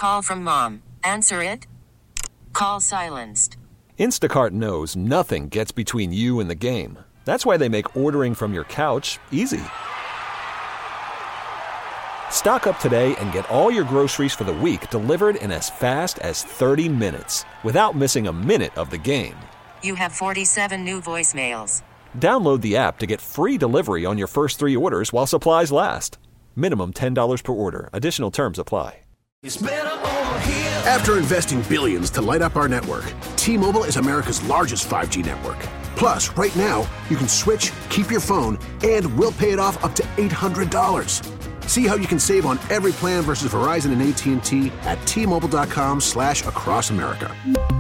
Call from mom. Answer it. Call silenced. Instacart knows nothing gets between you and the game. That's why they make ordering from your couch easy. Stock up today and get all your groceries for the week delivered in as fast as 30 minutes without missing a minute of the game. You have 47 new voicemails. Download the app to get free delivery on your first 3 orders while supplies last. Minimum $10 per order. Additional terms apply. After investing billions to light up our network, T-Mobile is America's largest 5G network. Plus, right now, you can switch, keep your phone, and we'll pay it off up to $800. See how you can save on every plan versus Verizon and AT&T at T-Mobile.com/across America.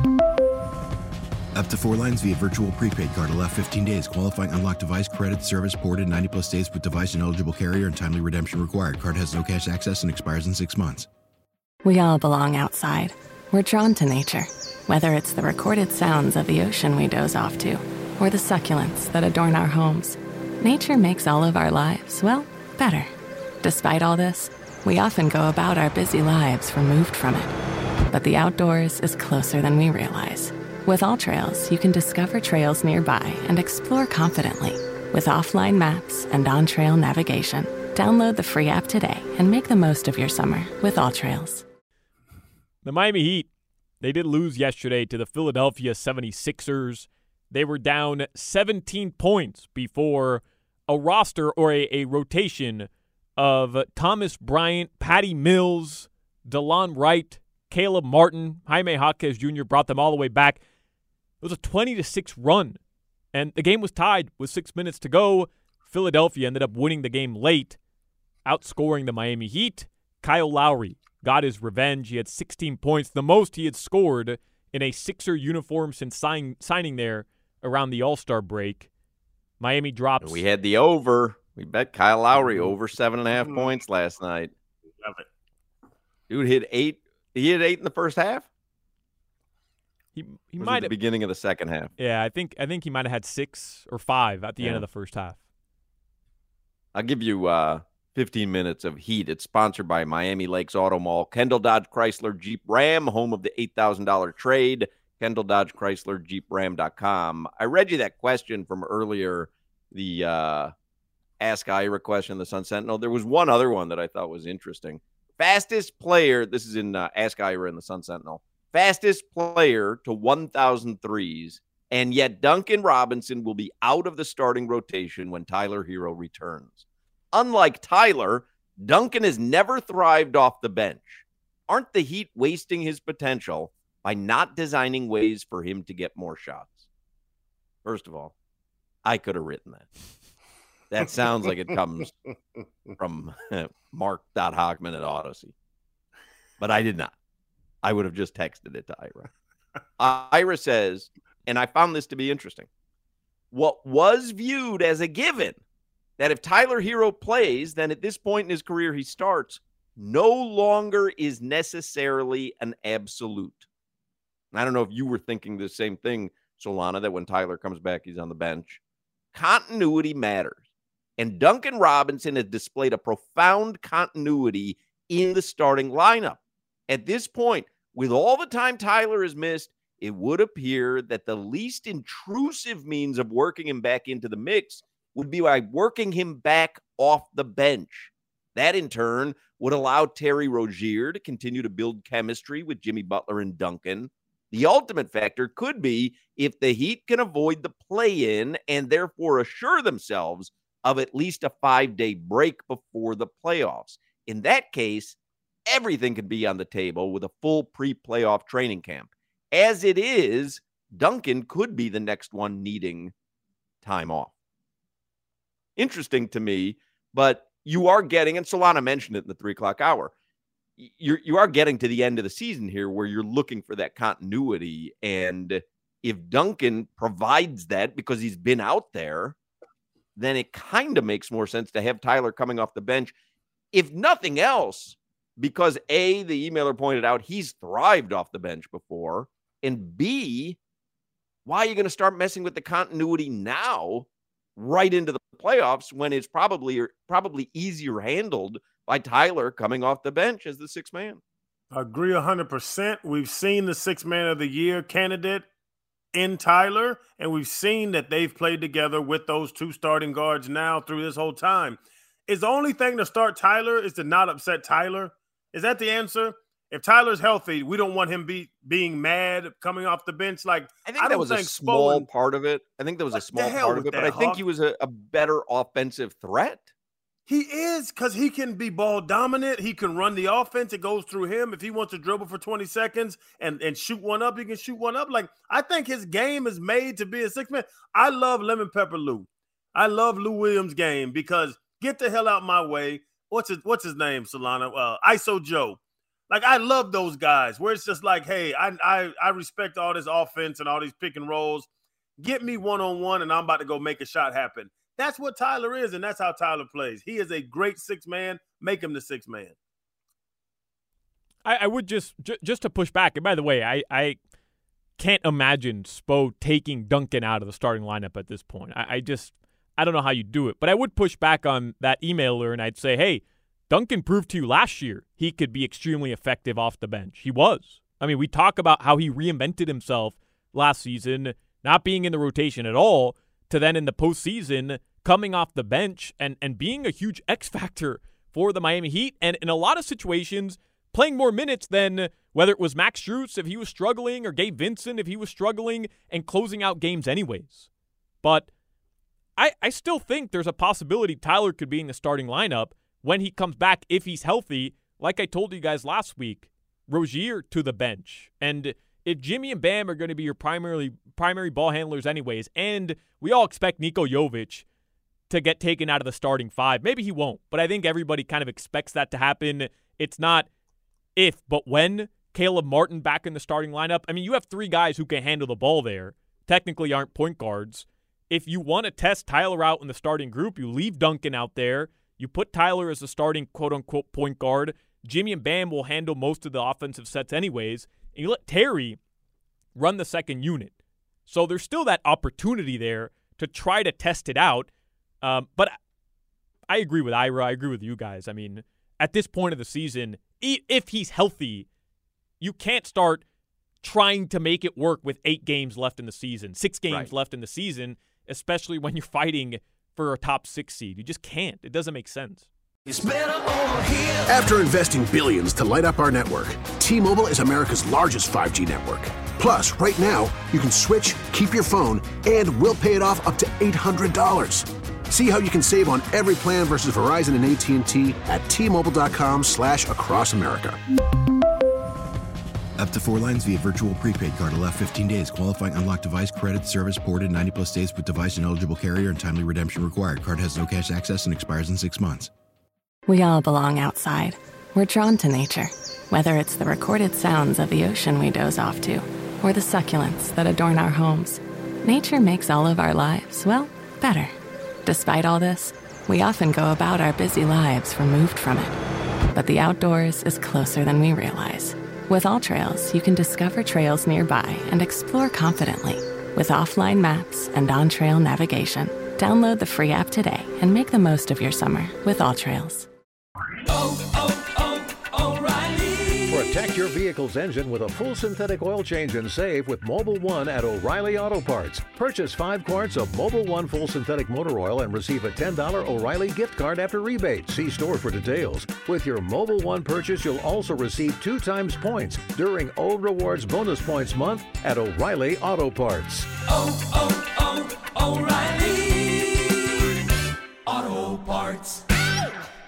Up to 4 lines via virtual prepaid card. Allow 15 days. Qualifying unlocked device credit service ported 90+ states with device and eligible carrier and timely redemption required. Card has no cash access and expires in 6 months. We all belong outside. We're drawn to nature, whether it's the recorded sounds of the ocean we doze off to, or the succulents that adorn our homes. Nature makes all of our lives, well, better. Despite all this, we often go about our busy lives removed from it. But the outdoors is closer than we realize. With AllTrails, you can discover trails nearby and explore confidently. With offline maps and on-trail navigation, download the free app today and make the most of your summer with AllTrails. The Miami Heat, they did lose yesterday to the Philadelphia 76ers. They were down 17 points before a roster or a rotation of Thomas Bryant, Patty Mills, DeLon Wright, Caleb Martin, Jaime Jaquez Jr. brought them all the way back. It was a 20-6 run, and the game was tied with 6 minutes to go. Philadelphia ended up winning the game late, outscoring the Miami Heat. Kyle Lowry got his revenge. He had 16 points, the most he had scored in a Sixer uniform since signing there around the All-Star break. Miami drops. We had the over. We bet Kyle Lowry over 7.5 points last night. Love it. Dude hit 8. He hit 8 in the first half. He might at the beginning of the second half. Yeah, I think he might have had 6 or 5 at the end of the first half. I'll give you 15 minutes of Heat. It's sponsored by Miami Lakes Auto Mall, Kendall Dodge Chrysler Jeep Ram, home of the $8,000 trade, Kendall Dodge Chrysler Jeep Ram.com. I read you that question from earlier, the Ask Ira question, the Sun Sentinel. There was one other one that I thought was interesting. Fastest player, this is in Ask Ira in the Sun Sentinel, fastest player to 1,000 threes, and yet Duncan Robinson will be out of the starting rotation when Tyler Hero returns. Unlike Tyler, Duncan has never thrived off the bench. Aren't the Heat wasting his potential by not designing ways for him to get more shots? First of all, I could have written that. That sounds like it comes from Mark.Hockman at Odyssey. But I did not. I would have just texted it to Ira. Ira says, and I found this to be interesting, what was viewed as a given, that if Tyler Hero plays, then at this point in his career he starts, no longer is necessarily an absolute. And I don't know if you were thinking the same thing, Solana, that when Tyler comes back, he's on the bench. Continuity matters. And Duncan Robinson has displayed a profound continuity in the starting lineup. At this point, with all the time Tyler has missed, it would appear that the least intrusive means of working him back into the mix would be by working him back off the bench. That, in turn, would allow Terry Rozier to continue to build chemistry with Jimmy Butler and Duncan. The ultimate factor could be if the Heat can avoid the play-in and therefore assure themselves of at least a 5-day break before the playoffs. In that case, everything could be on the table with a full pre-playoff training camp. As it is, Duncan could be the next one needing time off. Interesting to me, but you are getting, and Solana mentioned it in the 3 o'clock hour, you are getting to the end of the season here where you're looking for that continuity. And if Duncan provides that because he's been out there, then it kind of makes more sense to have Tyler coming off the bench. If nothing else, because A, the emailer pointed out he's thrived off the bench before, and B, why are you going to start messing with the continuity now right into the playoffs when it's probably easier handled by Tyler coming off the bench as the 6th man? I agree 100%. We've seen the Sixth Man of the Year candidate in Tyler, and we've seen that they've played together with those two starting guards now through this whole time. Is the only thing to start Tyler is to not upset Tyler? Is that the answer? If Tyler's healthy, we don't want him being mad coming off the bench. Like, I think that was a small part of it. I think that was a small part of it, but I think he was a better offensive threat. He is, because he can be ball dominant. He can run the offense. It goes through him. If he wants to dribble for 20 seconds and shoot one up, he can shoot one up. Like, I think his game is made to be a six-man. I love Lemon Pepper Lou. I love Lou Williams' game because get the hell out my way. What's his name, Solana? ISO Joe. Like, I love those guys where it's just like, hey, I respect all this offense and all these pick and rolls. Get me one-on-one, and I'm about to go make a shot happen. That's what Tyler is, and that's how Tyler plays. He is a great six man. Make him the six man. I would just to push back. And by the way, I can't imagine Spo taking Duncan out of the starting lineup at this point. I don't know how you do it. But I would push back on that emailer, and I'd say, hey, Duncan proved to you last year he could be extremely effective off the bench. He was. I mean, we talk about how he reinvented himself last season, not being in the rotation at all, to then in the postseason coming off the bench and being a huge X factor for the Miami Heat, and in a lot of situations playing more minutes than whether it was Max Strus if he was struggling or Gabe Vincent if he was struggling and closing out games anyways. But I still think there's a possibility Tyler could be in the starting lineup when he comes back if he's healthy. Like I told you guys last week, Rozier to the bench. And if Jimmy and Bam are going to be your primary ball handlers anyways, and we all expect Niko Jovic to get taken out of the starting five, maybe he won't, but I think everybody kind of expects that to happen. It's not if, but when. Caleb Martin back in the starting lineup. I mean, you have three guys who can handle the ball there, technically aren't point guards. If you want to test Tyler out in the starting group, you leave Duncan out there. You put Tyler as the starting quote-unquote point guard. Jimmy and Bam will handle most of the offensive sets anyways. And you let Terry run the second unit. So there's still that opportunity there to try to test it out. But I agree with Ira. I agree with you guys. I mean, at this point of the season, if he's healthy, you can't start trying to make it work with 8 games left in the season, 6 games left in the season, especially when you're fighting for a top 6 seed. You just can't. It doesn't make sense. After investing billions to light up our network, T-Mobile is America's largest 5G network. Plus, right now, you can switch, keep your phone, and we'll pay it off up to $800. See how you can save on every plan versus Verizon and AT&T at T-Mobile.com/across America. Up to 4 lines via virtual prepaid card. Allow 15 days. Qualifying unlocked device credit service ported 90-plus days with device and eligible carrier and timely redemption required. Card has no cash access and expires in 6 months. We all belong outside. We're drawn to nature, whether it's the recorded sounds of the ocean we doze off to, or the succulents that adorn our homes. Nature makes all of our lives, well, better. Despite all this, we often go about our busy lives removed from it. But the outdoors is closer than we realize. With AllTrails, you can discover trails nearby and explore confidently. With offline maps and on-trail navigation, download the free app today and make the most of your summer with AllTrails. O'Reilly. Protect your vehicle's engine with a full synthetic oil change and save with Mobil 1 at O'Reilly Auto Parts. Purchase 5 quarts of Mobil 1 full synthetic motor oil and receive a $10 O'Reilly gift card after rebate. See store for details. With your Mobil 1 purchase, you'll also receive 2 times points during O Rewards Bonus Points Month at O'Reilly Auto Parts. O'Reilly Auto Parts.